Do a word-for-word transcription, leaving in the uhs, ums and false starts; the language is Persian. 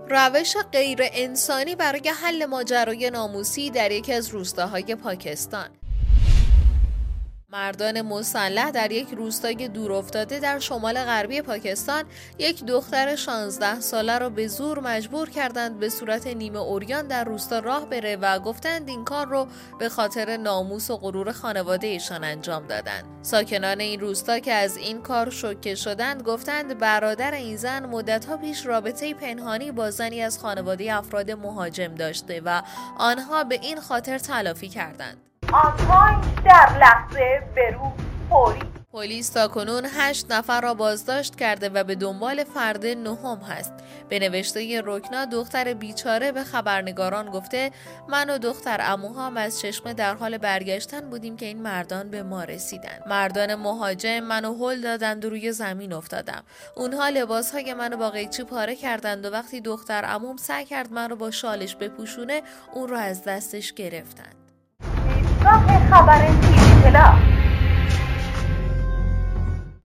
روش غیر انسانی برای حل ماجرای ناموسی در یکی از روستاهای پاکستان. مردان مسلح در یک روستای دورافتاده در شمال غربی پاکستان یک دختر شانزده ساله را به زور مجبور کردند به صورت نیمه عریان در روستا راه بره و گفتند این کار رو به خاطر ناموس و غرور خانواده ایشان انجام دادند. ساکنان این روستا که از این کار شوکه شدند گفتند برادر این زن مدت‌ها پیش رابطه پنهانی با زنی از خانواده افراد مهاجم داشته و آنها به این خاطر تلافی کردند. آنها در لحظه برو فوری. پلیس تاکنون هشت نفر را بازداشت کرده و به دنبال فرد نهم هست. به نوشته رکنا دختر بیچاره به خبرنگاران گفته من و دختر عموهام از چشمه در حال برگشتن بودیم که این مردان به ما رسیدن. مردان مهاجم منو هل دادند و روی زمین افتادم. اونها لباسهای منو با قیچی پاره کردند و وقتی دختر عموم سعی کرد منو با شالش بپوشونه اون رو از دستش گرفتند. راه خبر تیوی پلاس.